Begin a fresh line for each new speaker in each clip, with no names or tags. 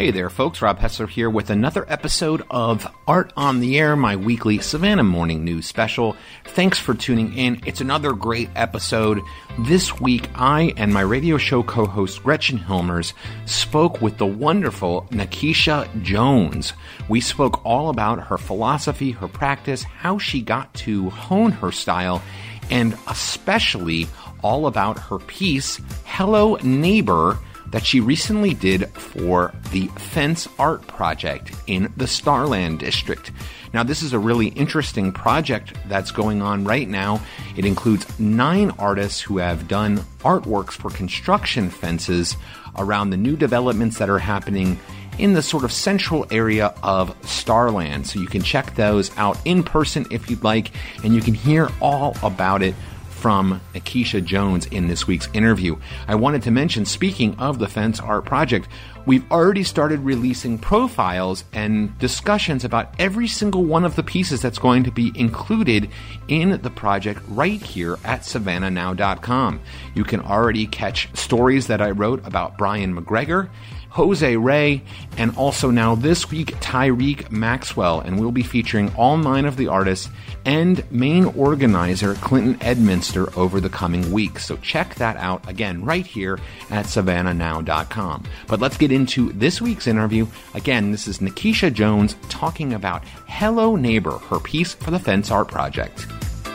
Hey there, folks. Rob Hessler here with another episode of Art on the Air, my weekly Savannah Morning News special. Thanks for tuning in. It's another great episode. This week, I and my radio show co-host Gretchen Hilmers spoke with the wonderful Nikisha Jones. We spoke all about her philosophy, her practice, how she got to hone her style, and especially all about her piece, Hello Neighbor, that she recently did for the Fence Art Project in the Starland District. Now, this is a really interesting project that's going on right now. It includes 9 artists who have done artworks for construction fences around the new developments that are happening in the sort of central area of Starland. So you can check those out in person if you'd like, and you can hear all about it from Nikisha Jones in this week's interview. I wanted to mention, speaking of the Fence Art Project, we've already started releasing profiles and discussions about every single one of the pieces that's going to be included in the project right here at SavannahNow.com. You can already catch stories that I wrote about Brian McGregor, Jose Ray, and also now this week, Tyreek Maxwell. And we'll be featuring all 9 of the artists and main organizer Clinton Edminster over the coming weeks. So check that out again right here at SavannahNow.com. But let's get into this week's interview. Again, this is Nikisha Jones talking about Hello Neighbor, her piece for the Fence Art Project.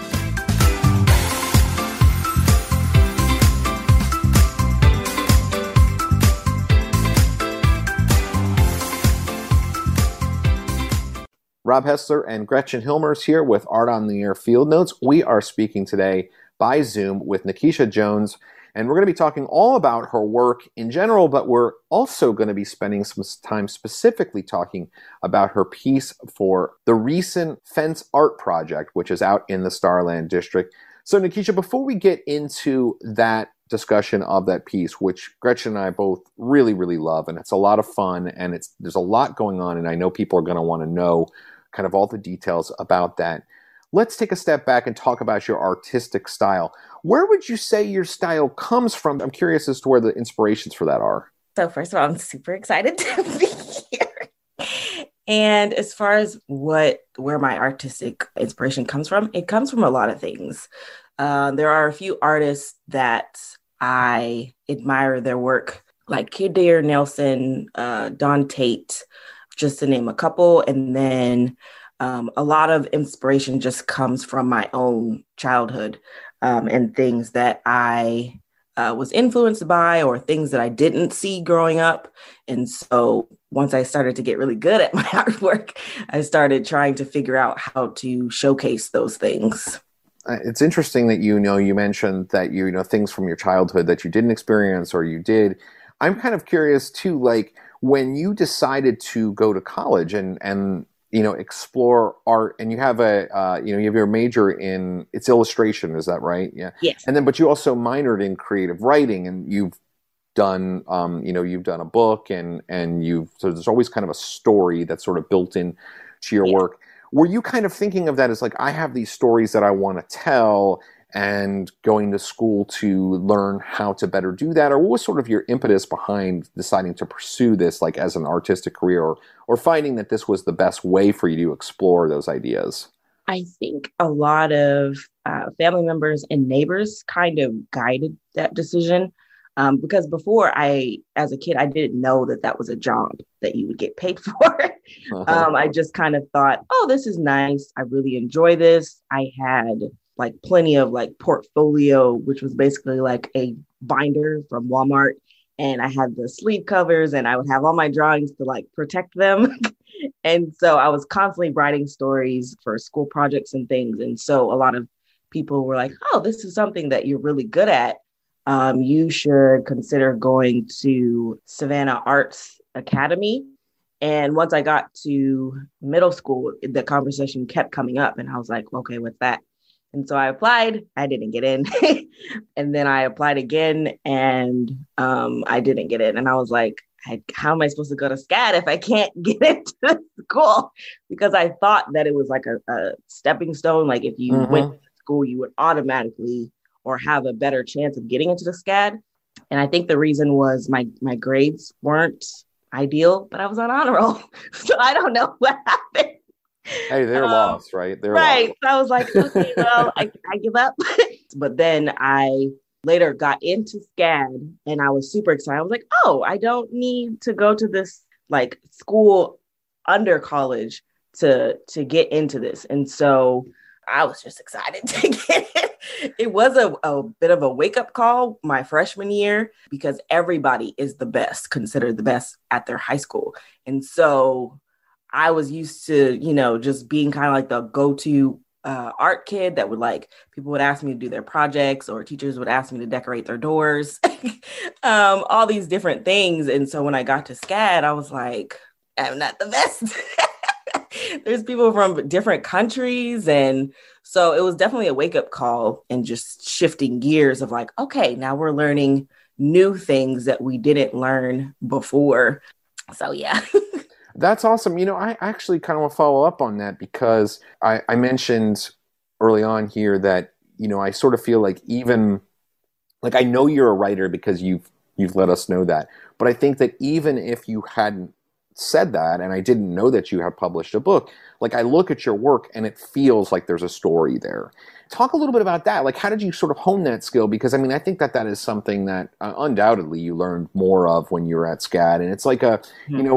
Rob Hessler and Gretchen Hilmers here with Art on the Air Field Notes. We are speaking today by Zoom with Nikisha Jones, and we're going to be talking all about her work in general, but we're also going to be spending some time specifically talking about her piece for the recent Fence Art Project, which is out in the Starland District. So, Nikisha, before we get into that discussion of that piece, which Gretchen and I both really, really love, and it's a lot of fun, and there's a lot going on, and I know people are going to want to know kind of all the details about that. Let's take a step back and talk about your artistic style. Where would you say your style comes from? I'm curious as to where the inspirations for that are.
So first of all, I'm super excited to be here. And as far as where my artistic inspiration comes from, it comes from a lot of things. There are a few artists that I admire their work, like Kadair Nelson, Don Tate, just to name a couple. And then a lot of inspiration just comes from my own childhood and things that I was influenced by or things that I didn't see growing up. And so once I started to get really good at my artwork, I started trying to figure out how to showcase those things.
It's interesting that you mentioned that things from your childhood that you didn't experience or you did. I'm kind of curious too, like when you decided to go to college and explore art, and you have you have your major in it's illustration, is that right? Yeah.
Yes.
And then, but you also minored in creative writing, and you've done you've done a book, and so there's always kind of a story that's sort of built in to your work. Were you kind of thinking of that as like, I have these stories that I want to tell, and going to school to learn how to better do that? Or what was sort of your impetus behind deciding to pursue this like as an artistic career, or finding that this was the best way for you to explore those ideas?
I think a lot of family members and neighbors kind of guided that decision. Because before as a kid, I didn't know that was a job that you would get paid for. I just kind of thought, oh, this is nice. I really enjoy this. I had like plenty of like portfolio, which was basically like a binder from Walmart. And I had the sleeve covers, and I would have all my drawings to like protect them. And so I was constantly writing stories for school projects and things. And so a lot of people were like, oh, this is something that you're really good at. You should consider going to Savannah Arts Academy. And once I got to middle school, the conversation kept coming up, and I was like, okay, what's that? And so I applied, I didn't get in. And then I applied again, and I didn't get in. And I was like, how am I supposed to go to SCAD if I can't get into school? Because I thought that it was like a stepping stone. Like if you went to school, you would automatically or have a better chance of getting into the SCAD. And I think the reason was my grades weren't ideal, but I was on honor roll. So I don't know what happened.
Hey, they're lost, right? They're
Right.
lost.
So I was like, okay, well, I give up. But then I later got into SCAD and I was super excited. I was like, oh, I don't need to go to this like school under college to get into this. And so I was just excited to get it. It was a bit of a wake-up call my freshman year because everybody is the best, considered the best at their high school. And so I was used to, just being kind of like the go-to art kid that would like, people would ask me to do their projects or teachers would ask me to decorate their doors, all these different things. And so when I got to SCAD, I was like, I'm not the best. There's people from different countries. And so it was definitely a wake-up call and just shifting gears of like, okay, now we're learning new things that we didn't learn before. So yeah.
That's awesome. I actually kind of want to follow up on that because I mentioned early on here that, I sort of feel like even like I know you're a writer because you've let us know that. But I think that even if you hadn't said that and I didn't know that you had published a book, like I look at your work and it feels like there's a story there. Talk a little bit about that. Like, how did you sort of hone that skill? Because I mean, I think that is something that undoubtedly you learned more of when you were at SCAD, and it's like that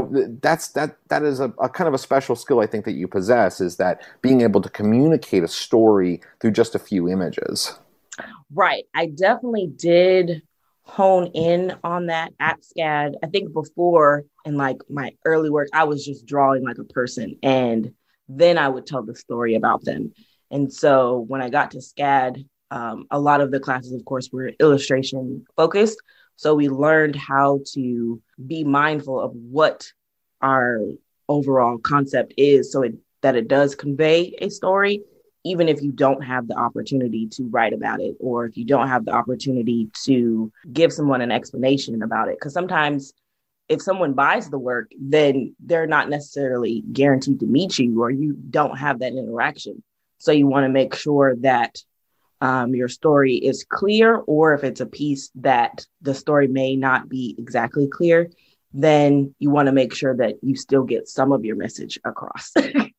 is a kind of a special skill I think that you possess, is that being able to communicate a story through just a few images.
Right. I definitely did hone in on that at SCAD. I think before in like my early work, I was just drawing like a person and then I would tell the story about them. And so when I got to SCAD, a lot of the classes, of course, were illustration focused. So we learned how to be mindful of what our overall concept is so that it does convey a story, even if you don't have the opportunity to write about it, or if you don't have the opportunity to give someone an explanation about it. Because sometimes if someone buys the work, then they're not necessarily guaranteed to meet you, or you don't have that interaction. So you want to make sure that your story is clear, or if it's a piece that the story may not be exactly clear, then you want to make sure that you still get some of your message across,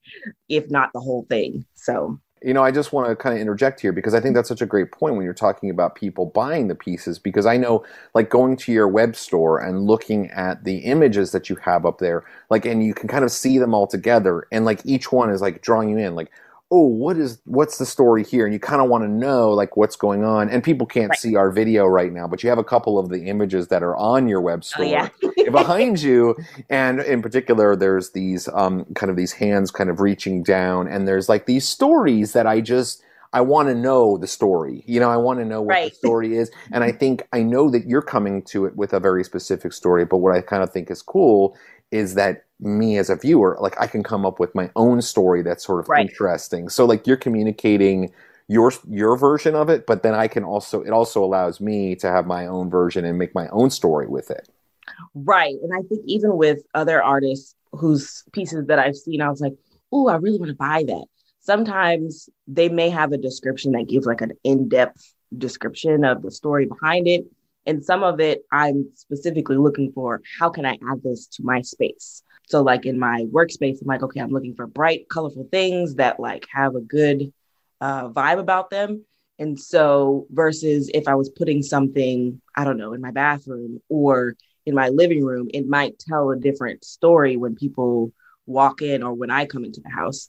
if not the whole thing. So,
I just want to kind of interject here because I think that's such a great point when you're talking about people buying the pieces, because I know like going to your web store and looking at the images that you have up there, like, and you can kind of see them all together and like each one is like drawing you in, like, oh, what's the story here? And you kind of want to know like what's going on. And people can't see our video right now, but you have a couple of the images that are on your web store behind you. And in particular, there's these kind of these hands kind of reaching down, and there's like these stories that I want to know the story. I want to know what the story is. And I think I know that you're coming to it with a very specific story, but what I kind of think is cool is that me as a viewer, like I can come up with my own story that's sort of interesting. So like you're communicating your version of it, but then it also allows me to have my own version and make my own story with it.
Right. And I think even with other artists whose pieces that I've seen, I was like, oh, I really want to buy that. Sometimes they may have a description that gives like an in-depth description of the story behind it. And some of it, I'm specifically looking for, how can I add this to my space? So like in my workspace, I'm like, okay, I'm looking for bright, colorful things that like have a good vibe about them. And so versus if I was putting something, I don't know, in my bathroom or in my living room, it might tell a different story when people walk in or when I come into the house.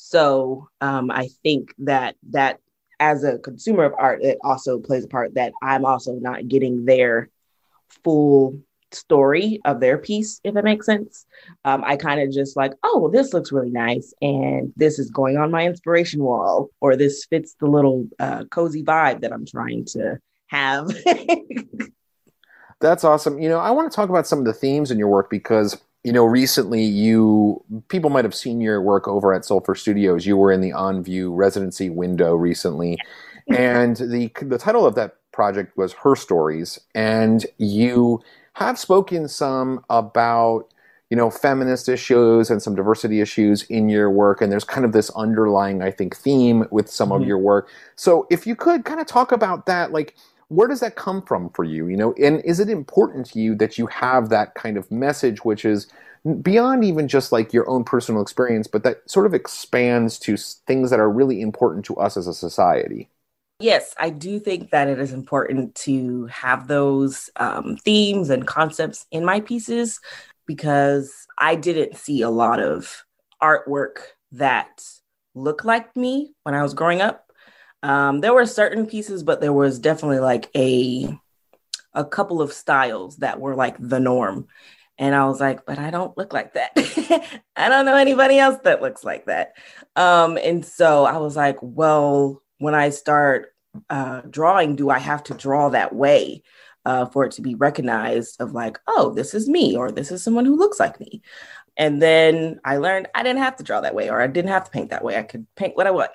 So I think that as a consumer of art, it also plays a part that I'm also not getting their full story of their piece, if it makes sense. I kind of just like, oh, well, this looks really nice. And this is going on my inspiration wall, or this fits the little cozy vibe that I'm trying to have.
That's awesome. I want to talk about some of the themes in your work because recently people might have seen your work over at Sulfur Studios. You were in the On View residency window recently. And the title of that project was Her Stories. And you have spoken some about, feminist issues and some diversity issues in your work. And there's kind of this underlying, I think, theme with some of your work. So if you could kind of talk about that, like, where does that come from for you? And is it important to you that you have that kind of message, which is beyond even just like your own personal experience, but that sort of expands to things that are really important to us as a society?
Yes, I do think that it is important to have those themes and concepts in my pieces because I didn't see a lot of artwork that looked like me when I was growing up. There were certain pieces, but there was definitely like a couple of styles that were like the norm. And I was like, but I don't look like that. I don't know anybody else that looks like that. And so I was like, well, when I start drawing, do I have to draw that way for it to be recognized of like, oh, this is me, or this is someone who looks like me? And then I learned I didn't have to draw that way, or I didn't have to paint that way. I could paint what I want.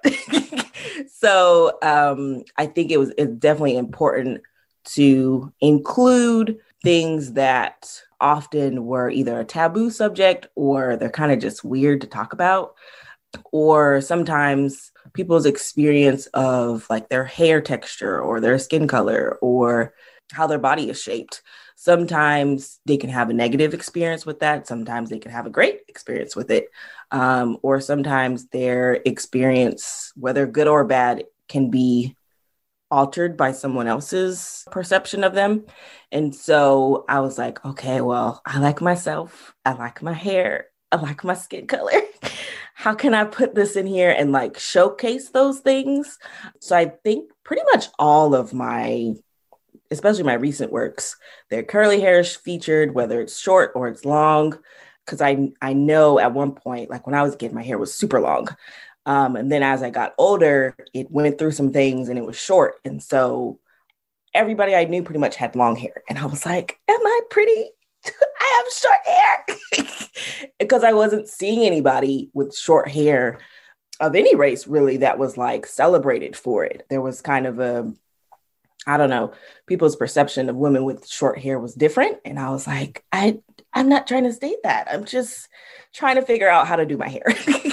So I think it's definitely important to include things that often were either a taboo subject or they're kind of just weird to talk about, or sometimes people's experience of like their hair texture or their skin color or how their body is shaped. Sometimes they can have a negative experience with that. Sometimes they can have a great experience with it. Or sometimes their experience, whether good or bad, can be altered by someone else's perception of them. And so I was like, okay, well, I like myself. I like my hair. I like my skin color. How can I put this in here and like showcase those things? So I think pretty much all of my, especially my recent works, their curly hair is featured, whether it's short or it's long. Because I know at one point, like when I was a kid, my hair was super long. And then as I got older, it went through some things and it was short. And so everybody I knew pretty much had long hair. And I was like, am I pretty? I have short hair. Because I wasn't seeing anybody with short hair of any race really that was like celebrated for it. There was kind of I don't know, people's perception of women with short hair was different. And I was like, I'm not trying to state that. I'm just trying to figure out how to do my hair.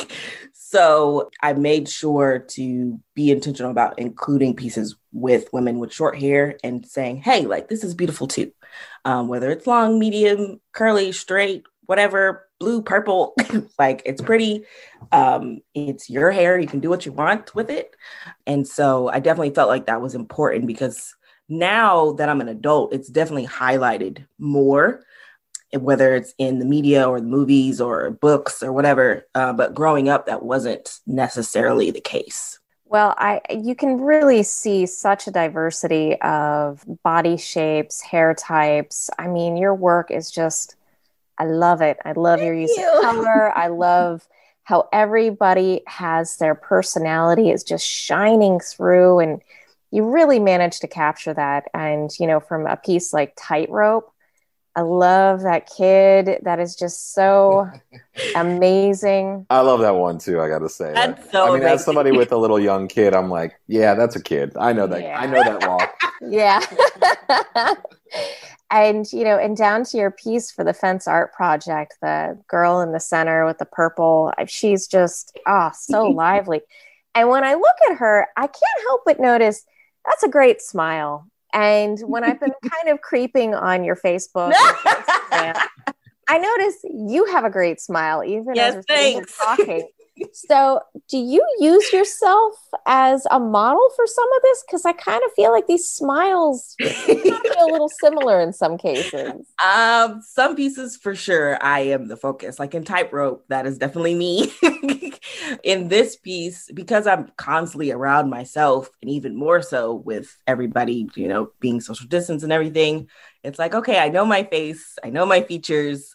So I made sure to be intentional about including pieces with women with short hair and saying, hey, like this is beautiful too. Whether it's long, medium, curly, straight, whatever, blue, purple, like it's pretty. It's your hair. You can do what you want with it. And so I definitely felt like that was important because now that I'm an adult, it's definitely highlighted more, whether it's in the media or the movies or books or whatever. But growing up, that wasn't necessarily the case.
Well, you can really see such a diversity of body shapes, hair types. I mean, your work is just, I love it. I love your use of color. I love how everybody has their personality is just shining through, and you really managed to capture that. And, you know, from a piece like Tightrope, I love that kid. That is just so amazing.
I love that one too, I gotta say.
That's so amazing.
As somebody with a little young kid, I'm like, yeah, that's a kid. I know that. Yeah. I know that walk.
Yeah. And, you know, and down to your piece for the Fence Art Project, the girl in the center with the purple, she's just, so lively. And when I look at her, I can't help but notice that's a great smile. And when I've been kind of creeping on your Facebook, and Instagram, I notice you have a great smile, even as we're sitting here talking. So do you use yourself as a model for some of this? Because I kind of feel like these smiles feel a little similar in some cases.
Some pieces for sure, I am the focus. Like in Tightrope, that is definitely me. In this piece, because I'm constantly around myself, and even more so with everybody, you know, being social distance and everything, it's like, okay, I know my face, I know my features.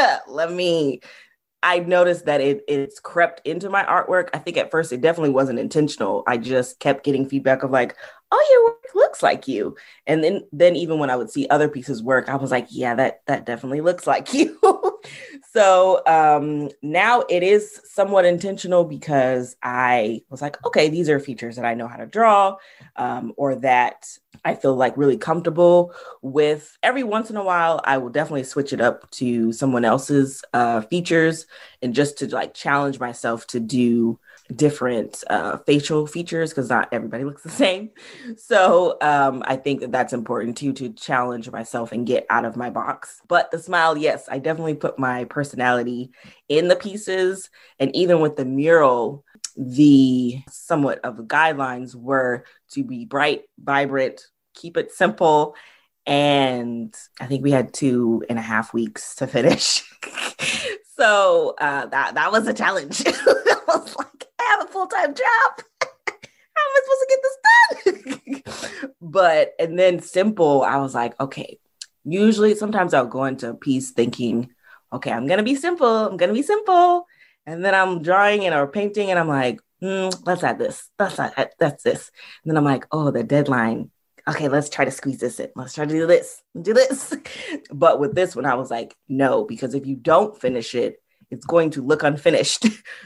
I noticed that it's crept into my artwork. I think at first it definitely wasn't intentional. I just kept getting feedback of like, oh, your work looks like you. And then even when I would see other pieces work, I was like, yeah, that definitely looks like you. So now it is somewhat intentional because I was like, okay, these are features that I know how to draw, or that I feel like really comfortable with. Every once in a while, I will definitely switch it up to someone else's features, and just to like challenge myself to do different facial features because not everybody looks the same. So I think that that's important too, to challenge myself and get out of my box. But the smile, yes, I definitely put my personality in the pieces. And even with the mural, the somewhat of the guidelines were to be bright, vibrant, keep it simple. And I think we had 2.5 weeks to finish. So that was a challenge. I was like, I have a full-time job. How am I supposed to get this done? But, and then simple, I was like, okay, usually sometimes I'll go into a piece thinking, okay, I'm going to be simple. I'm going to be simple. And then I'm drawing and or painting and I'm like, let's add this. That's this. And then I'm like, oh, the deadline. Okay, let's try to squeeze this in. Let's try to do this. But with this one, I was like, no, because if you don't finish it, it's going to look unfinished.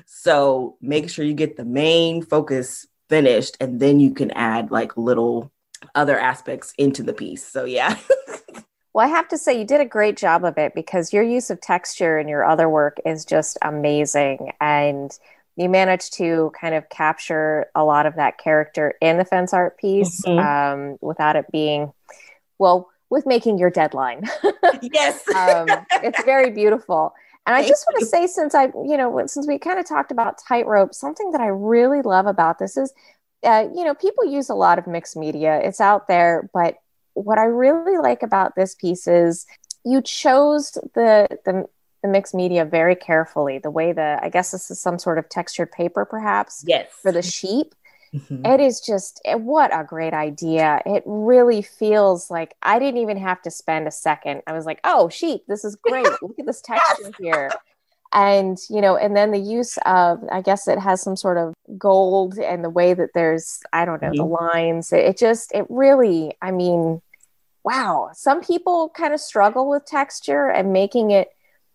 So make sure you get the main focus finished, and then you can add like little other aspects into the piece. So yeah.
Well, I have to say you did a great job of it, because your use of texture in your other work is just amazing. And you managed to kind of capture a lot of that character in the fence art piece, without it being, well, with making your deadline.
Yes.
It's very beautiful. And I just want to say, since we kind of talked about Tightrope, something that I really love about this is, people use a lot of mixed media. It's out there, but what I really like about this piece is you chose the mixed media very carefully. The way I guess this is some sort of textured paper, perhaps.
Yes.
For the sheep. It is just, what a great idea. It really feels like I didn't even have to spend a second. I was like, oh, sheep, this is great. Look at this texture here. And, and then the use of, I guess it has some sort of gold, and the way that there's, I don't know, the lines. It really, I mean, wow. Some people kind of struggle with texture and making it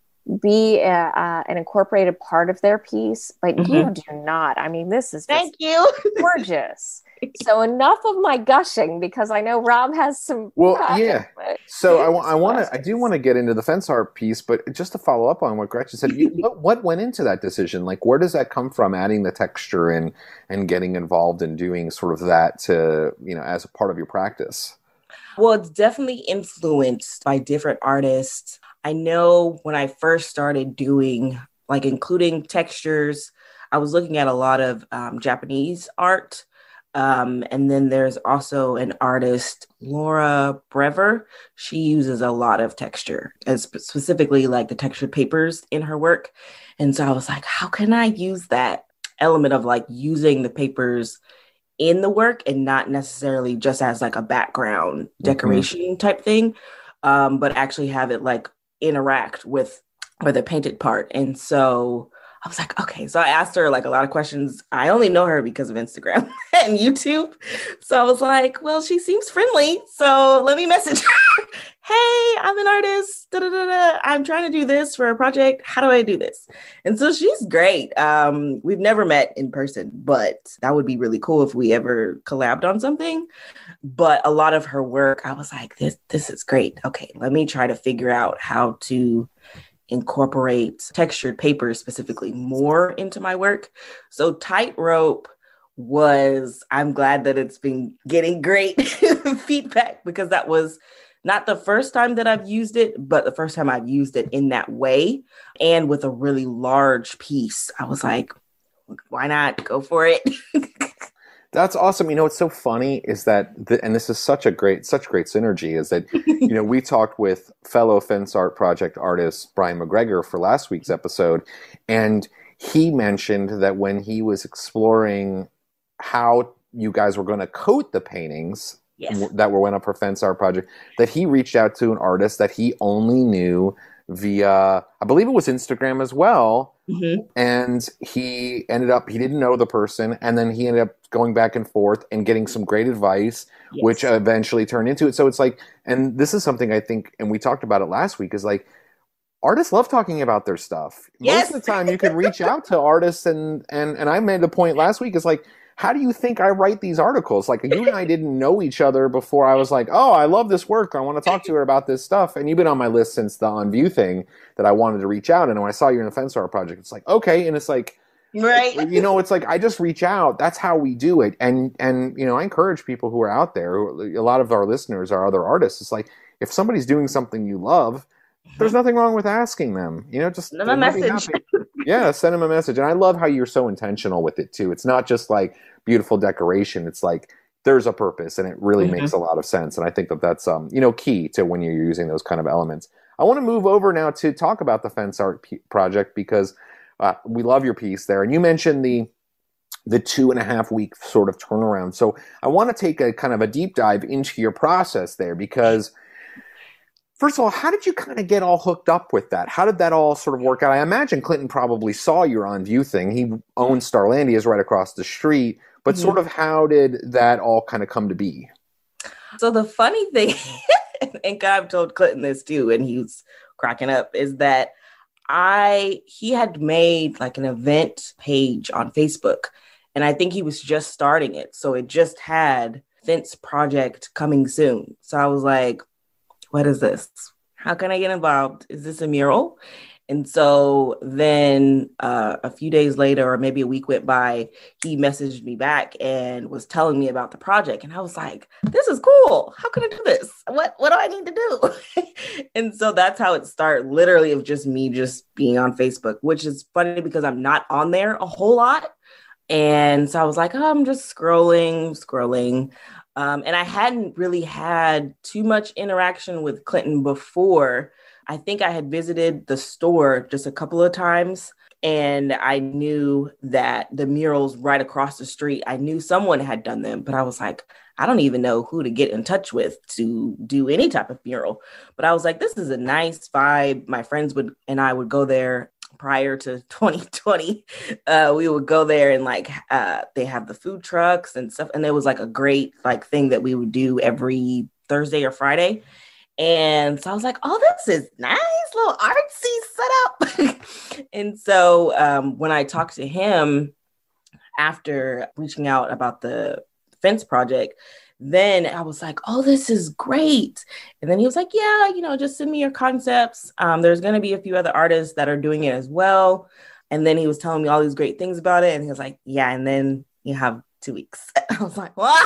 be an incorporated part of their piece, but you do not. I mean, this is
thank you,
gorgeous. So enough of my gushing, because I know Rob has some.
Well, yeah. So I do want to get into the fence art piece, but just to follow up on what Gretchen said, what went into that decision? Like, where does that come from? Adding the texture and getting involved in doing sort of that to as a part of your practice.
Well, it's definitely influenced by different artists. I know when I first started doing, like, including textures, I was looking at a lot of Japanese art. And then there's also an artist, Laura Brever. She uses a lot of texture, and specifically like the textured papers in her work. And so I was like, how can I use that element of like using the papers in the work and not necessarily just as like a background decoration type thing, but actually have it like interact with the painted part. And so I was like, okay. So I asked her like a lot of questions. I only know her because of Instagram and YouTube. So I was like, well, she seems friendly, so let me message her. Hey, I'm an artist. I'm trying to do this for a project. How do I do this? And so she's great. We've never met in person, but that would be really cool if we ever collabed on something. But a lot of her work, I was like, this is great. Okay, let me try to figure out how to incorporate textured paper specifically more into my work. So Tightrope I'm glad that it's been getting great feedback, because that was not the first time that I've used it, but the first time I've used it in that way. And with a really large piece, I was like, why not go for it?
That's awesome. What's so funny is that, and this is such great synergy, is that, we talked with fellow Fence Art Project artist Brian McGregor for last week's episode, and he mentioned that when he was exploring how you guys were going to coat the paintings that went up for Fence Art Project, that he reached out to an artist that he only knew via, I believe it was Instagram as well. And he didn't know the person, and then he ended up going back and forth and getting some great advice, which eventually turned into it. So it's like, and this is something I think, and we talked about it last week, is like, artists love talking about their stuff. Most of the time you can reach out to artists, and I made the point last week, is like, how do you think I write these articles? Like, you and I didn't know each other before I was like, oh, I love this work. I want to talk to her about this stuff. And you've been on my list since the On View thing that I wanted to reach out. And when I saw you're in the Fence Art Project, it's like, okay. And it's like,
Right.
It's like I just reach out. That's how we do it. And I encourage people who are out there. A lot of our listeners are other artists. It's like if somebody's doing something you love, there's nothing wrong with asking them. Just
send them a message.
Yeah, send them a message. And I love how you're so intentional with it too. It's not just like beautiful decoration. It's like there's a purpose, and it really makes a lot of sense. And I think that's key to when you're using those kind of elements. I want to move over now to talk about the Fence Art project because we love your piece there. And you mentioned the 2.5 week sort of turnaround. So I want to take a kind of a deep dive into your process there because first of all, how did you kind of get all hooked up with that? How did that all sort of work out? I imagine Clinton probably saw your On View thing. He owns Starlandia's right across the street. But sort of how did that all kind of come to be?
So the funny thing, and I've told Clinton this too, and he was cracking up, is that he had made like an event page on Facebook, and I think he was just starting it. So it just had Fence Project coming soon. So I was like, what is this? How can I get involved? Is this a mural? And so then a few days later, or maybe a week went by, he messaged me back and was telling me about the project. And I was like, this is cool. How can I do this? What do I need to do? And so that's how it started, literally of just me just being on Facebook, which is funny because I'm not on there a whole lot. And so I was like, I'm just scrolling. And I hadn't really had too much interaction with Clinton before. I think I had visited the store just a couple of times, and I knew that the murals right across the street, I knew someone had done them, but I was like, I don't even know who to get in touch with to do any type of mural. But I was like, this is a nice vibe. My friends and I would go there prior to 2020. We would go there and they have the food trucks and stuff. And there was like a great thing that we would do every Thursday or Friday. And so I was like, oh, this is nice, little artsy setup. And so when I talked to him after reaching out about the Fence project, then I was like, oh, this is great. And then he was like, yeah, just send me your concepts. There's going to be a few other artists that are doing it as well. And then he was telling me all these great things about it. And he was like, yeah, and then you have 2 weeks. I was like, what?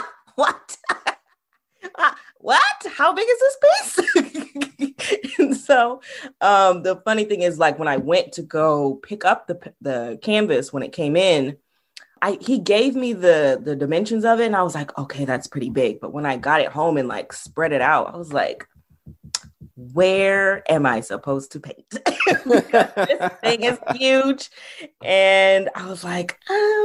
What? How big is this piece? And so the funny thing is, when I went to go pick up the canvas when it came in, he gave me the dimensions of it, and I was like, okay, that's pretty big. But when I got it home and spread it out, I was like, where am I supposed to paint? This thing is huge. And I was like,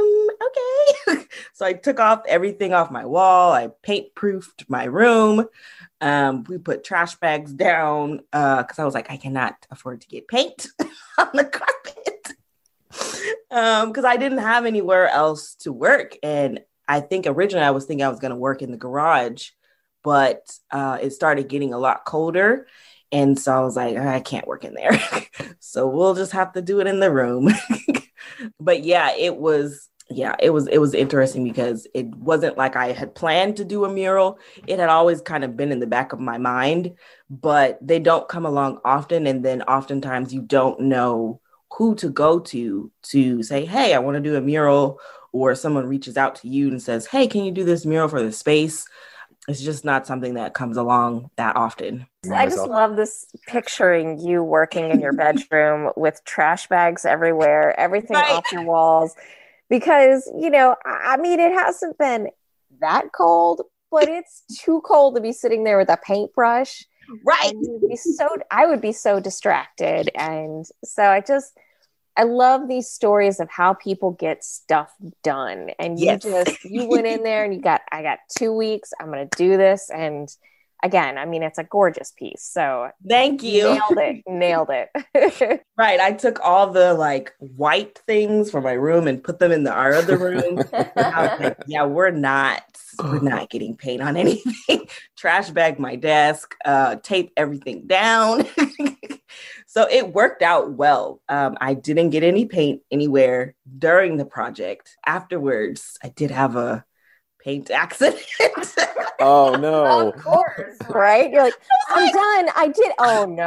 okay. So I took everything off my wall. I paint proofed my room. We put trash bags down because I was like, I cannot afford to get paint on the carpet because I didn't have anywhere else to work. And I think originally I was thinking I was going to work in the garage, but it started getting a lot colder. And so I was like, I can't work in there. So we'll just have to do it in the room. But yeah, it was interesting because it wasn't like I had planned to do a mural. It had always kind of been in the back of my mind, but they don't come along often. And then oftentimes you don't know who to go to say, hey, I want to do a mural, or someone reaches out to you and says, hey, can you do this mural for the space? It's just not something that comes along that often.
I just love this picturing you working in your bedroom with trash bags everywhere, everything off your walls. Because, it hasn't been that cold, but it's too cold to be sitting there with a paintbrush.
Right.
I would be so distracted. And so I love these stories of how people get stuff done. And you went in there and I got 2 weeks. I'm going to do this. And again, it's a gorgeous piece. So
thank you.
Nailed it.
Right. I took all the white things from my room and put them in our other room. I was like, yeah, we're not getting paint on anything. Trash bag my desk, tape everything down. So it worked out well. I didn't get any paint anywhere during the project. Afterwards, I did have a paint accident.
Oh, no.
Of course, right? You're like, I'm done. I did. Oh, no.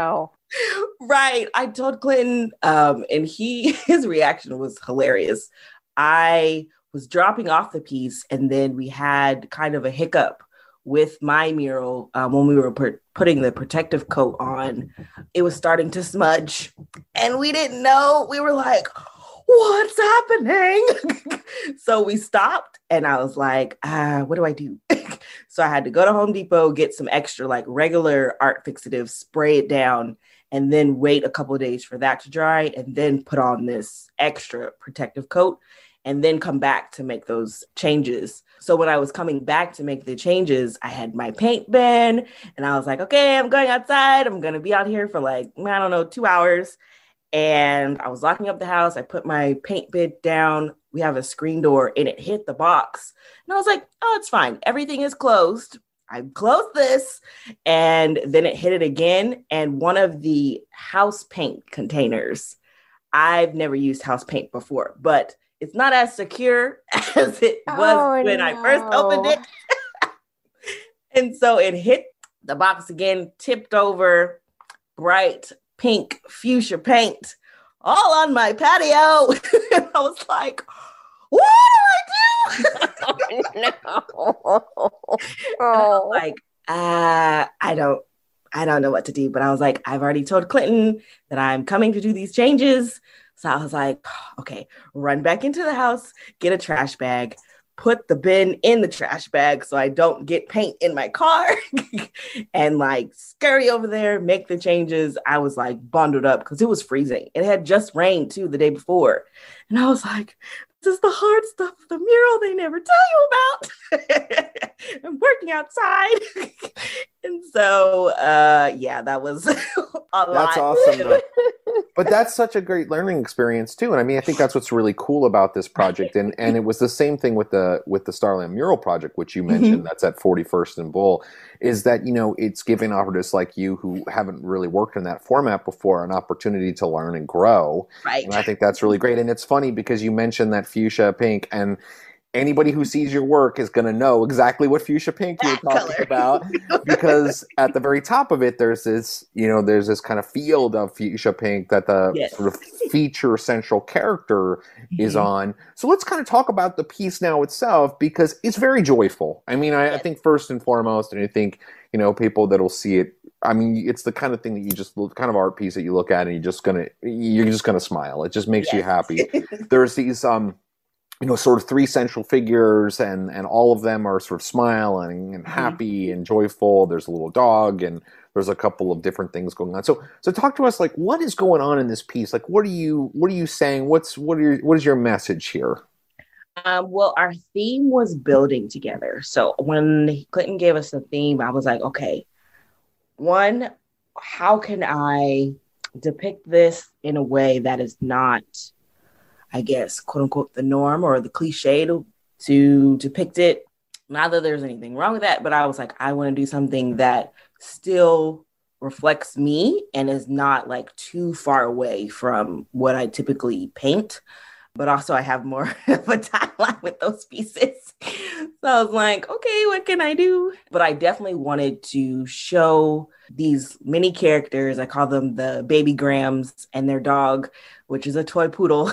Right. I told Clinton, and his reaction was hilarious. I was dropping off the piece, and then we had kind of a hiccup with my mural when we were putting the protective coat on. It was starting to smudge, and we didn't know. We were like, what's happening? So we stopped, and I was like, what do I do? So I had to go to Home Depot, get some extra like regular art fixative, spray it down, and then wait a couple of days for that to dry, and then put on this extra protective coat, and then come back to make those changes. So when I was coming back to make the changes, I had my paint bin, and I was like, okay, I'm going outside. I'm going to be out here for like, I don't know, 2 hours. And I was locking up the house. I put my paint bid down. We have a screen door, and it hit the box. And I was like, oh, it's fine. Everything is closed. I closed this, and then it hit it again. And one of the house paint containers, I've never used house paint before, but it's not as secure as it was when I first opened it. And so it hit the box again, tipped over, bright pink fuchsia paint all on my patio. And I was like, what do I do?
Oh,
like, I don't know what to do. But I was like, I've already told Clinton that I'm coming to do these changes. So I was like, okay, run back into the house, get a trash bag, put the bin in the trash bag so I don't get paint in my car, and like scurry over there, make the changes. I was like bundled up because it was freezing. It had just rained too the day before. And I was like, this is the hard stuff of the mural they never tell you about. I'm working outside. And so, yeah, that was a lot.
That's awesome, though. But that's such a great learning experience too. And I mean, I think that's what's really cool about this project. And it was the same thing with the Starland Mural Project, which you mentioned. That's at 41st and Bull, is that, you know, it's giving artists like you who haven't really worked in that format before an opportunity to learn and grow.
Right.
And I think that's really great. And it's funny because you mentioned that fuchsia pink, and anybody who sees your work is going to know exactly what fuchsia pink you're talking about, because at the very top of it, there's this kind of field of fuchsia pink that the sort of feature central character is on. So let's kind of talk about the piece now itself, because it's very joyful. I mean, I think first and foremost, and I think, you know, people that'll see it, I mean, it's the kind of thing that you just kind of art piece that you look at and you're just gonna smile. It just makes you happy. There's these you know, sort of three central figures, and all of them are sort of smiling and happy and joyful. There's a little dog, and there's a couple of different things going on. So talk to us, like, what is going on in this piece? Like, what are you saying? What is your message here?
Well, our theme was building together. So when Clinton gave us the theme, I was like, okay, one, how can I depict this in a way that is not, I guess, quote unquote, the norm or the cliche to depict it? Not that there's anything wrong with that, but I was like, I want to do something that still reflects me and is not like too far away from what I typically paint. But also I have more of a timeline with those pieces. So I was like, okay, what can I do? But I definitely wanted to show these mini characters. I call them the baby Grams and their dog, which is a toy poodle.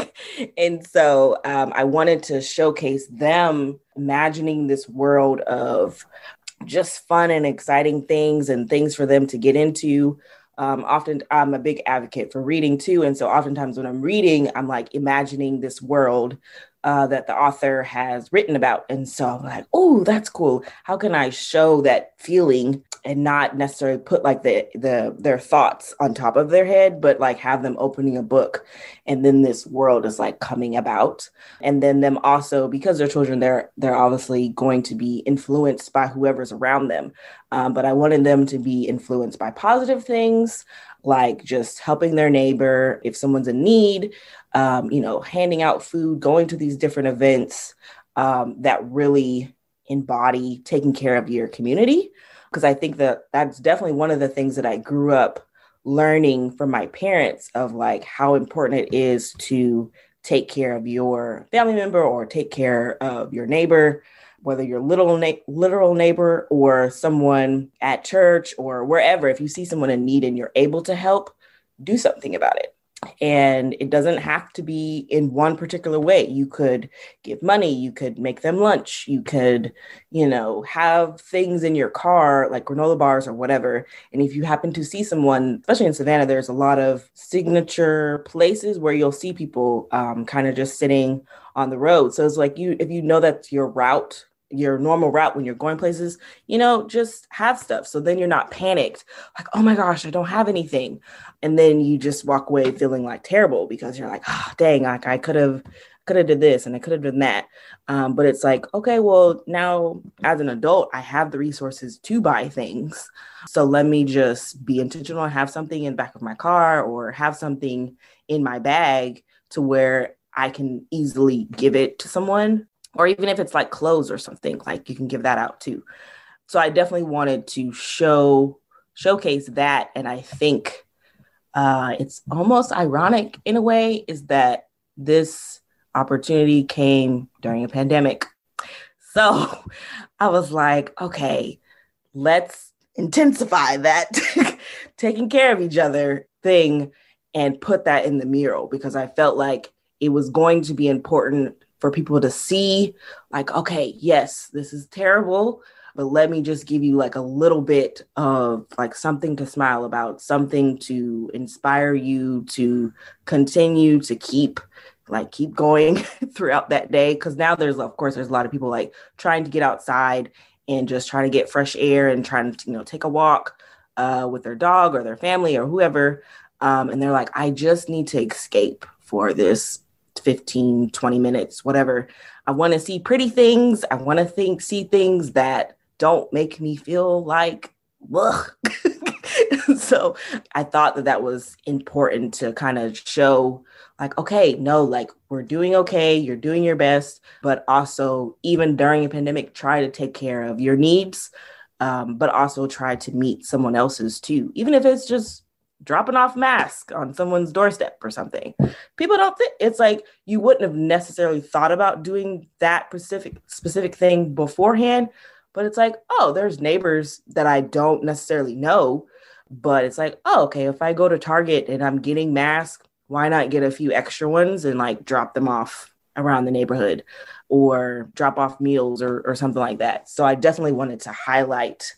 And so I wanted to showcase them imagining this world of just fun and exciting things and things for them to get into. Often I'm a big advocate for reading too. And so oftentimes when I'm reading, I'm like imagining this world that the author has written about. And so I'm like, oh, that's cool. How can I show that feeling and not necessarily put like their thoughts on top of their head, but like have them opening a book and then this world is like coming about. And then them also, because they're children, they're obviously going to be influenced by whoever's around them. But I wanted them to be influenced by positive things, like just helping their neighbor if someone's in need, handing out food, going to these different events that really embody taking care of your community. Because I think that's definitely one of the things that I grew up learning from my parents, of like how important it is to take care of your family member or take care of your neighbor. whether you're literal neighbor or someone at church or wherever, if you see someone in need and you're able to help, do something about it. And it doesn't have to be in one particular way. You could give money, you could make them lunch, you could, have things in your car like granola bars or whatever. And if you happen to see someone, especially in Savannah, there's a lot of signature places where you'll see people kind of just sitting on the road. So it's like if you know that's your route, your normal route when you're going places, just have stuff. So then you're not panicked, like, oh my gosh, I don't have anything. And then you just walk away feeling like terrible because you're like, oh, dang, like I could have did this and I could have done that. But it's like, okay, well, now as an adult, I have the resources to buy things. So let me just be intentional and have something in the back of my car or have something in my bag to where I can easily give it to someone. Or even if it's like clothes or something, like you can give that out too. So I definitely wanted to showcase that. And I think it's almost ironic in a way is that this opportunity came during a pandemic. So I was like, okay, let's intensify that taking care of each other thing and put that in the mural because I felt like it was going to be important for people to see like, okay, yes, this is terrible, but let me just give you like a little bit of like something to smile about, something to inspire you to continue to keep going throughout that day. Cause now there's a lot of people like trying to get outside and just trying to get fresh air and trying to, take a walk with their dog or their family or whoever. And they're like, I just need to escape for this 15, 20 minutes, whatever. I want to see pretty things. I want to see things that don't make me feel like, ugh. So I thought that was important to kind of show like, okay, no, like we're doing okay. You're doing your best, but also even during a pandemic, try to take care of your needs, but also try to meet someone else's too. Even if it's just dropping off masks on someone's doorstep or something. People don't think it's like you wouldn't have necessarily thought about doing that specific thing beforehand, but it's like, oh, there's neighbors that I don't necessarily know, but it's like, oh, okay, if I go to Target and I'm getting masks, why not get a few extra ones and like drop them off around the neighborhood or drop off meals or something like that. So I definitely wanted to highlight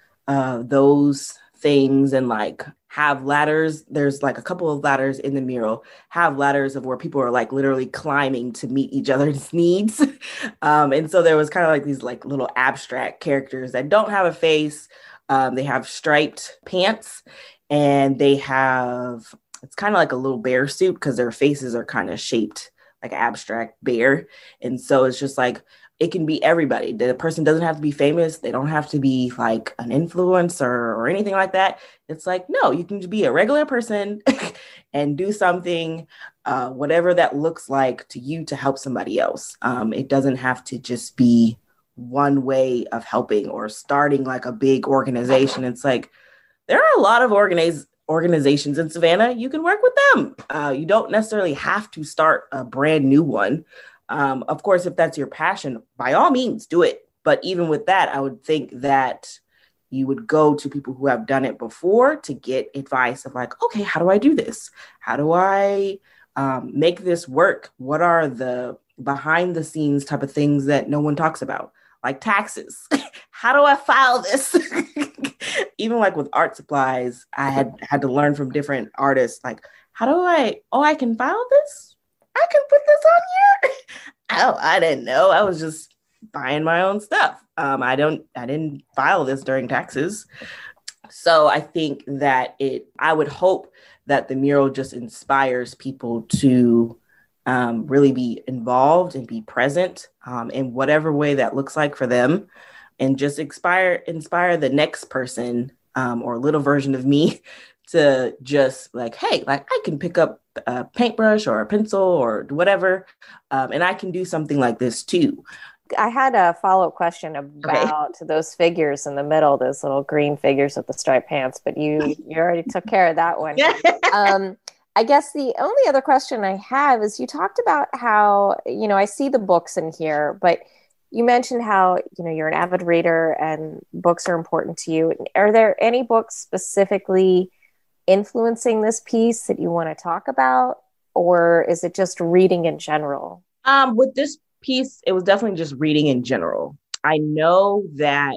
those things and like have ladders. There's like a couple of ladders in the mural, have ladders of where people are like literally climbing to meet each other's needs. And so there was kind of like these like little abstract characters that don't have a face. They have striped pants and they have, it's kind of like a little bear suit because their faces are kind of shaped like abstract bear. And so it's just like, it can be everybody. The person doesn't have to be famous. They don't have to be like an influencer or anything like that. It's like, no, you can just be a regular person and do something, whatever that looks like to you to help somebody else. It doesn't have to just be one way of helping or starting like a big organization. It's like, there are a lot of organizations in Savannah. You can work with them. You don't necessarily have to start a brand new one. Of course, if that's your passion, by all means, do it. But even with that, I would think that you would go to people who have done it before to get advice of like, okay, how do I do this? How do I make this work? What are the behind the scenes type of things that no one talks about? Like taxes. How do I file this? Even like with art supplies, I had to learn from different artists. Like, I can file this? I can put this on here? Oh, I didn't know. I was just buying my own stuff. I didn't file this during taxes. So I think that I would hope that the mural just inspires people to really be involved and be present in whatever way that looks like for them, and just inspire the next person or little version of me to just like, hey, like I can pick up a paintbrush or a pencil or whatever, and I can do something like this too.
I had a follow-up question about those figures in the middle, those little green figures with the striped pants, but you already took care of that one. I guess the only other question I have is you talked about how, I see the books in here, but You mentioned how, you're an avid reader and books are important to you. Are there any books specifically influencing this piece that you want to talk about, or is it just reading in general?
With this piece, it was definitely just reading in general. I know that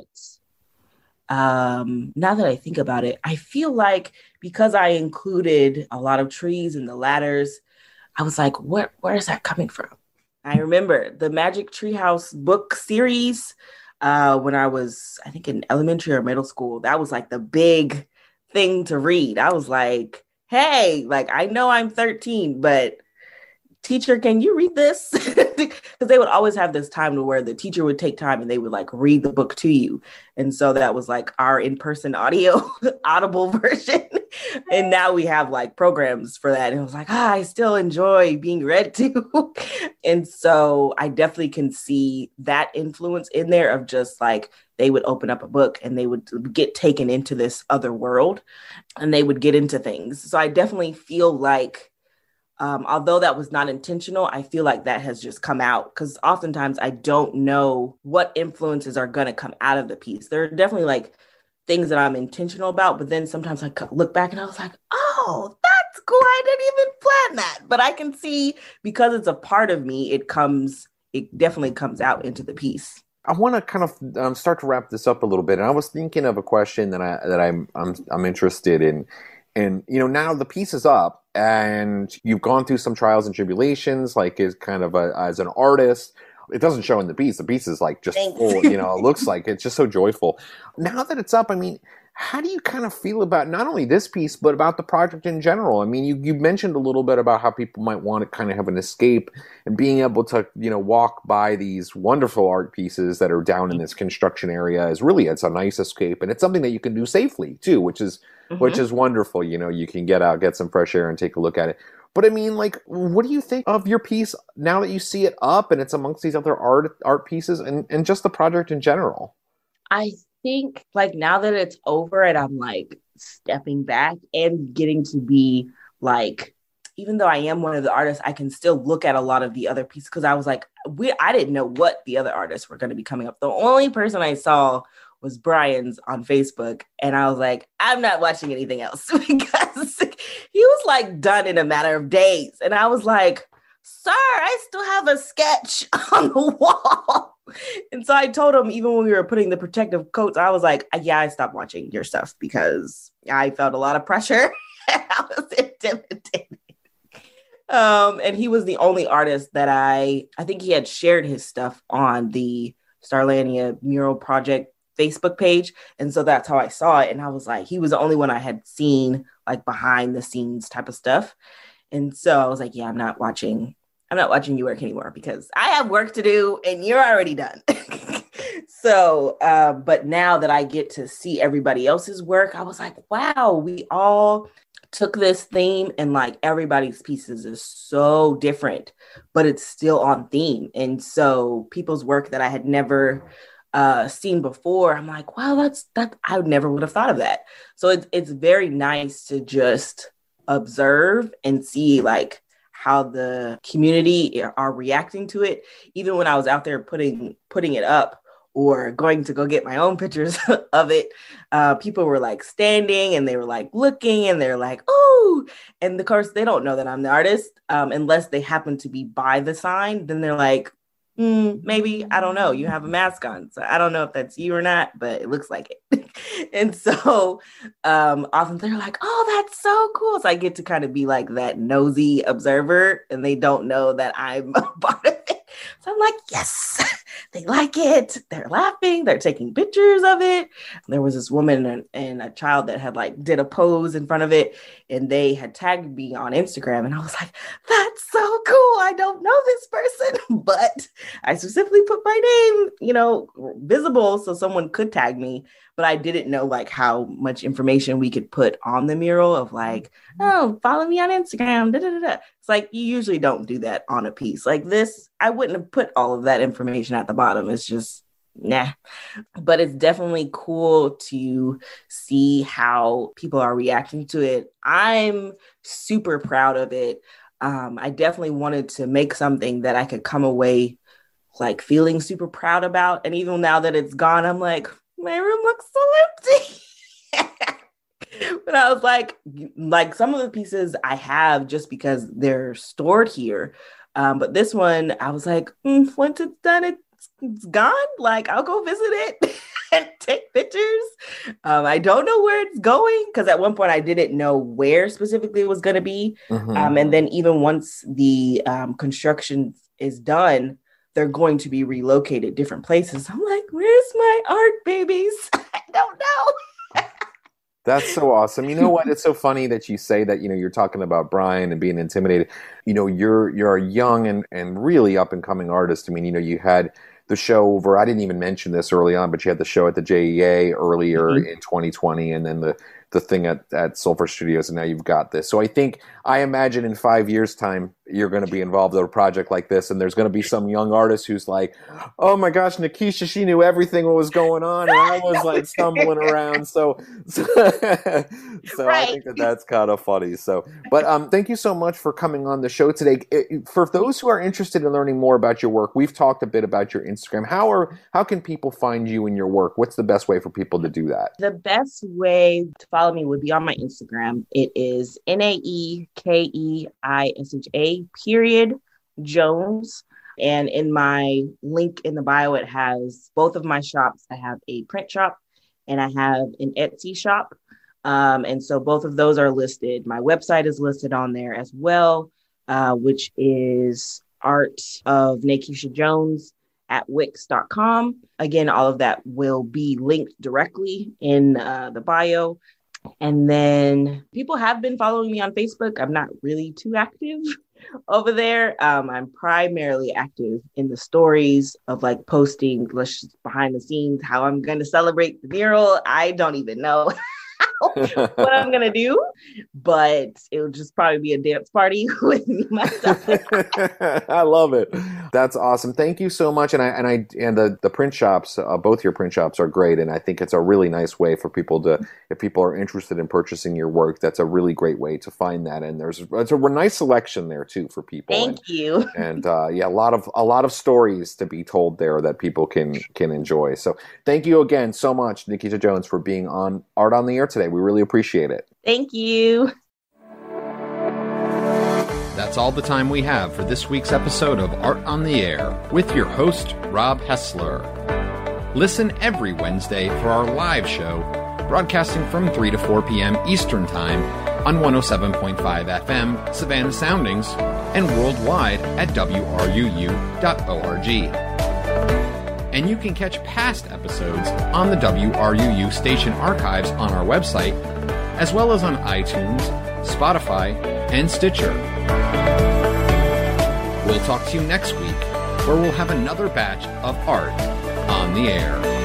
now that I think about it, I feel like because I included a lot of trees in the ladders, I was like, where is that coming from? I remember the Magic Treehouse book series when I was, I think, in elementary or middle school. That was like the big thing to read. I was like, hey, like, I know I'm 13, but teacher, can you read this? Because they would always have this time to where the teacher would take time and they would like read the book to you. And so that was like our in-person audio audible version. And now we have like programs for that. And it was like, I still enjoy being read to. And so I definitely can see that influence in there of just like, they would open up a book and they would get taken into this other world and they would get into things. So I definitely feel like, although that was not intentional, I feel like that has just come out because oftentimes I don't know what influences are going to come out of the piece. There are definitely like things that I'm intentional about, but then sometimes I look back and I was like, oh, that's cool. I didn't even plan that. But I can see because it's a part of me, it definitely comes out into the piece.
I want to kind of start to wrap this up a little bit. And I was thinking of a question that I'm interested in. And, now the piece is up and you've gone through some trials and tribulations, like as kind of as an artist. It doesn't show in the piece. The piece is like just full, it looks like it's just so joyful. Now that it's up, I mean, how do you kind of feel about not only this piece, but about the project in general? I mean, you mentioned a little bit about how people might want to kind of have an escape and being able to, walk by these wonderful art pieces that are down in this construction area it's a nice escape. And it's something that you can do safely too, which is wonderful. You can get out, get some fresh air and take a look at it. But I mean, like, what do you think of your piece now that you see it up and it's amongst these other art pieces and just the project in general?
I think like now that it's over and I'm like stepping back and getting to be like, even though I am one of the artists, I can still look at a lot of the other pieces because I was like, I didn't know what the other artists were going to be coming up. The only person I saw was Brian's on Facebook. And I was like, I'm not watching anything else because he was like done in a matter of days. And I was like, sir, I still have a sketch on the wall. And so I told him, even when we were putting the protective coats, I was like, yeah, I stopped watching your stuff because I felt a lot of pressure. I was intimidated. And he was the only artist that I think he had shared his stuff on the Starlania Mural Project Facebook page. And so that's how I saw it. And I was like, he was the only one I had seen like behind the scenes type of stuff. And so I was like, yeah, I'm not watching you work anymore because I have work to do and you're already done. So, but now that I get to see everybody else's work, I was like, wow, we all took this theme and like everybody's pieces is so different, but it's still on theme. And so people's work that I had never seen before, I'm like, wow, that's I never would have thought of that. So it's very nice to just observe and see like how the community are reacting to it. Even when I was out there putting it up or going to go get my own pictures of it, people were like standing and they were like looking and they're like, oh, and of course they don't know that I'm the artist unless they happen to be by the sign. Then they're like, maybe, I don't know, you have a mask on. So I don't know if that's you or not, but it looks like it. And so often they're like, oh, that's so cool. So I get to kind of be like that nosy observer and they don't know that I'm a part of it. So I'm like, yes, they like it. They're laughing. They're taking pictures of it. There was this woman and a child that had like did a pose in front of it and they had tagged me on Instagram. And I was like, that's so cool. I don't know this person, but I specifically put my name, visible so someone could tag me. But I didn't know like how much information we could put on the mural of like, oh, follow me on Instagram. Da, da, da, da. It's like, you usually don't do that on a piece like this. I wouldn't have put all of that information at the bottom. It's just, nah. But it's definitely cool to see how people are reacting to it. I'm super proud of it. I definitely wanted to make something that I could come away like feeling super proud about. And even now that it's gone, I'm like, my room looks so empty. But I was like some of the pieces I have just because they're stored here. But this one, I was like, once it's done, it's gone. Like, I'll go visit it and take pictures. I don't know where it's going because at one point I didn't know where specifically it was going to be. And then even once the construction is done, they're going to be relocated different places. I'm like, where's my art, babies? I don't know.
That's so awesome. You know what? It's so funny that you say that, you're talking about Brian and being intimidated. You're a young and really up and coming artist. I mean, you had the show over, I didn't even mention this early on, but you had the show at the JEA earlier in 2020, and then the thing at Sulphur Studios, and now you've got this. So I imagine in 5 years' time, you're going to be involved in a project like this, and there's going to be some young artist who's like, oh my gosh, Nikisha, she knew everything what was going on, and I was like stumbling around. So right. I think that's kind of funny. But thank you so much for coming on the show today. For those who are interested in learning more about your work, we've talked a bit about your Instagram. How can people find you and your work? What's the best way for people to do that?
The best way to follow me would be on my Instagram. It is NAEKEISHA_Jones. And in my link in the bio, it has both of my shops. I have a print shop and I have an Etsy shop. And so both of those are listed. My website is listed on there as well, which is Art of Nikisha Jones at Wix.com. Again, all of that will be linked directly in the bio. And then people have been following me on Facebook. I'm not really too active over there. I'm primarily active in the stories of like posting behind the scenes, how I'm going to celebrate the mural. I don't even know what I'm going to do, but it'll just probably be a dance party with me myself.
I love it. That's awesome. Thank you so much. And the print shops, both your print shops are great. And I think it's a really nice way for people to, if people are interested in purchasing your work, that's a really great way to find that. And it's a nice selection there too for people.
Thank you.
And a lot of stories to be told there that people can enjoy. So thank you again so much, Nikisha Jones, for being on Art on the Air today. We really appreciate it.
Thank you.
That's all the time we have for this week's episode of Art on the Air with your host, Rob Hessler. Listen every Wednesday for our live show, broadcasting from 3 to 4 p.m. Eastern Time on 107.5 FM, Savannah Soundings, and worldwide at WRUU.org. And you can catch past episodes on the WRUU station archives on our website, as well as on iTunes, Spotify, and Stitcher. We'll talk to you next week, where we'll have another batch of Art on the Air.